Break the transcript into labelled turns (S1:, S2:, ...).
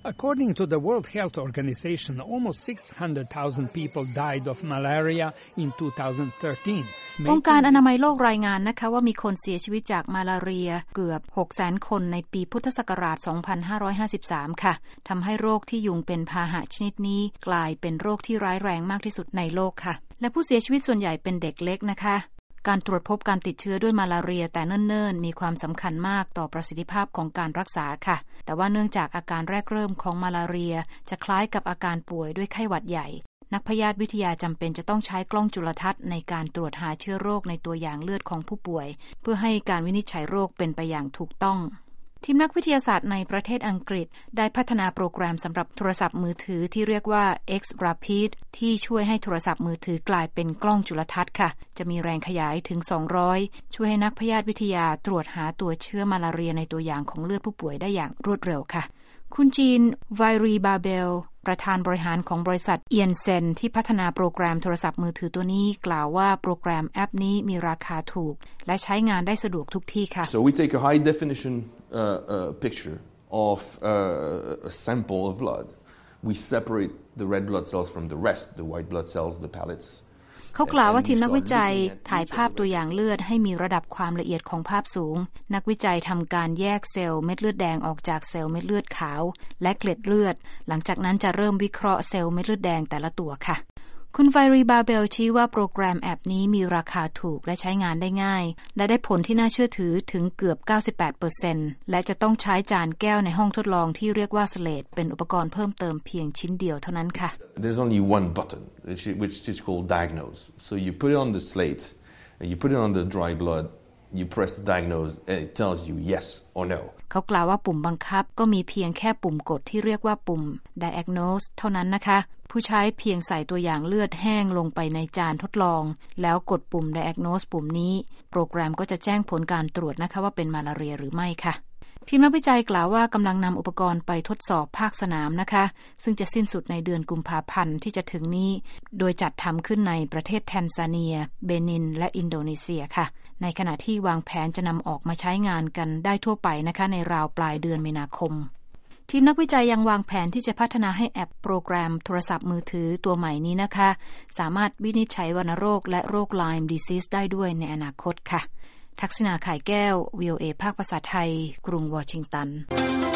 S1: According to the World Health Organization, almost 600,000 people died of malaria in 2013.
S2: องค์การอนามัยโลกรายงานนะคะว่ามีคนเสียชีวิตจากมาลาเรียเกือบ 600,000 คนในปีพุทธศักราช 2553 ค่ะทำให้โรคที่ยุงเป็นพาหะชนิดนี้กลายเป็นโรคที่ร้ายแรงมากที่สุดในโลกค่ะและผู้เสียชีวิตส่วนใหญ่เป็นเด็กเล็กนะคะการตรวจพบการติดเชื้อด้วยมาลาเรียแต่เนิ่นๆมีความสำคัญมากต่อประสิทธิภาพของการรักษาค่ะแต่ว่าเนื่องจากอาการแรกเริ่มของมาลาเรียจะคล้ายกับอาการป่วยด้วยไข้หวัดใหญ่นักพยาธิวิทยาจำเป็นจะต้องใช้กล้องจุลทรรศน์ในการตรวจหาเชื้อโรคในตัวอย่างเลือดของผู้ป่วยเพื่อให้การวินิจฉัยโรคเป็นไปอย่างถูกต้องทีมนักวิทยาศาสตร์ในประเทศอังกฤษได้พัฒนาโปรแกรมสำหรับโทรศัพท์มือถือที่เรียกว่า X-Rapid ที่ช่วยให้โทรศัพท์มือถือกลายเป็นกล้องจุลทรรศน์ค่ะจะมีแรงขยายถึง200ช่วยให้นักพยาธิวิทยาตรวจหาตัวเชื้อมาลาเรียในตัวอย่างของเลือดผู้ป่วยได้อย่างรวดเร็วค่ะคุณจีนไวรีบาเบลประธานบริหารของบริษัทเอียนเซนที่พัฒนาโปรแกรมโทรศัพท์มือถือตัวนี้กล่าวว่าโปรแกรมแอปนี้มีราคาถูกและใช้งานได้สะดวกทุกที่ค่ะ
S3: So we take a high definition picture of a sample of blood. We separate the red blood cells from the rest, the white blood cells, the platelets.
S2: เขากล่าวว่าทีมนักวิจัยถ่ายภาพตัวอย่างเลือดให้มีระดับความละเอียดของภาพสูงนักวิจัยทำการแยกเซลล์เม็ดเลือดแดงออกจากเซลล์เม็ดเลือดขาวและเกล็ดเลือดหลังจากนั้นจะเริ่มวิเคราะห์เซลล์เม็ดเลือดแดงแต่ละตัวค่ะคุณไวรีบาเบลชี้ว่าโปรแกรมแอปนี้มีราคาถูกและใช้งานได้ง่ายและได้ผลที่น่าเชื่อถือถึงเกือบ 98% และจะต้องใช้จานแก้วในห้องทดลองที่เรียกว่าสเลดเป็นอุปกรณ์เพิ่มเติมเพียงชิ้นเดียวเท่านั้นค่ะ
S3: There's only one button which is called diagnose. So you put it on the slate, you put it on the dry blood, you press the diagnose and it tells you yes or no.
S2: เขากล่าวว่าปุ่มบังคับก็มีเพียงแค่ปุ่มกดที่เรียกว่าปุ่ม diagnose เท่านั้นนะคะผู้ใช้เพียงใส่ตัวอย่างเลือดแห้งลงไปในจานทดลองแล้วกดปุ่ม diagnose ปุ่มนี้โปรแกรมก็จะแจ้งผลการตรวจนะคะว่าเป็นมาลาเรียหรือไม่ค่ะทีมนักวิจัยกล่าวว่ากำลังนำอุปกรณ์ไปทดสอบภาคสนามนะคะซึ่งจะสิ้นสุดในเดือนกุมภาพันธ์ที่จะถึงนี้โดยจัดทำขึ้นในประเทศแทนซาเนียเบนินและอินโดนีเซียค่ะในขณะที่วางแผนจะนำออกมาใช้งานกันได้ทั่วไปนะคะในราวปลายเดือนมีนาคมทีมนักวิจัยยังวางแผนที่จะพัฒนาให้แอปโปรแกรมโทรศัพท์มือถือตัวใหม่นี้นะคะสามารถวินิจฉัยวัณโรคและโรคไลม์ดิซีสได้ด้วยในอนาคตค่ะทักษิณา ข่ายแก้ว VOA ภาคภาษาไทยกรุงวอชิงตัน